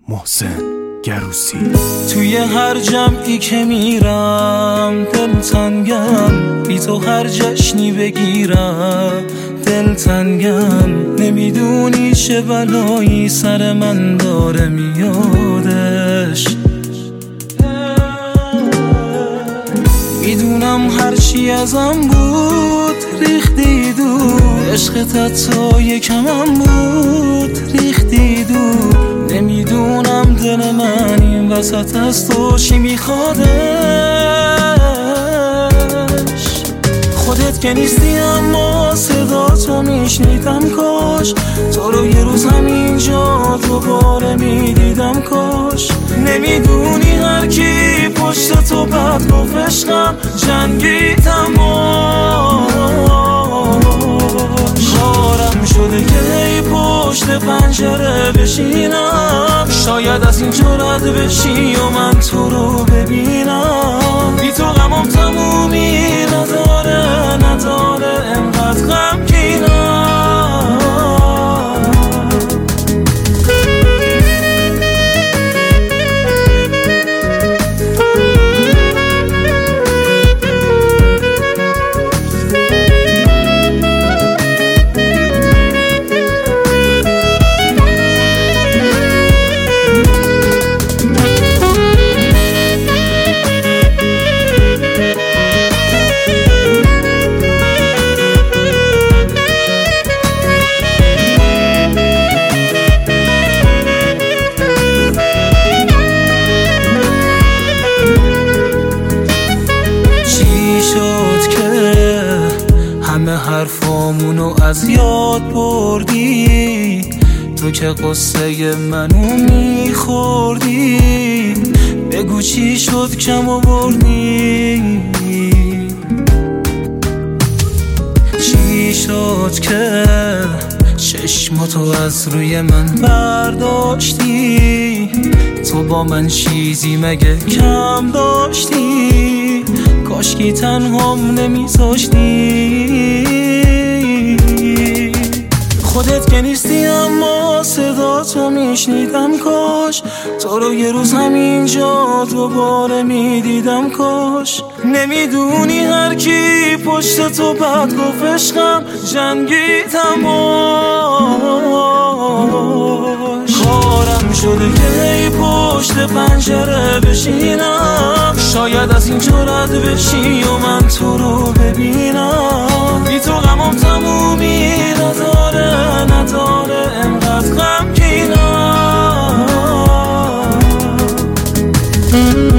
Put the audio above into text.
محسن گروسی. توی هر جمعی که میرم دلتنگم، بی تو هر جشنی بگیرم دلتنگم. نمیدونی چه بلایی سر من داره میادش. میدونم هرچی ازم بود ریختی دور، عشقت تا یکمم بود ریختی دور. نمیدونم دل من این وسط از تو چی میخوادش. خودت که نیستی اما صدا تو میشنیدم، کاش تو رو یه روز همینجا دوباره میدیدم. کاش نمیدونی هر کی پشت تو بد گفت عشقم جنگیدم. کارم شده که هی پشت پنجره بشینم، شاید از این جرأت بشی و من تو رو ببینم. بی تو غمم تمومی نداره انقدر غمگینم. حرفامونو از یاد بردی، تو که قصه منو میخوردی. بگو چی شد کم آوردی، چی شد که چشماتو از روی من برداشتی. تو با من چیزی مگه کم داشتی؟ کاشکی تنهام نمیذاشتی. خودت که نیستی اما صدا تو میشنیدم، کاش تو رو یه روز همینجا دوباره میدیدم. کاش نمیدونی هر کی پشت تو بد گفت عشقم جنگیدم. کارم شده که هی پشت پنجره بشینم، شاید از این جرأت بشی و من تو رو ببینم. بی تو غمم تمومی نداره انقدر غمگینم.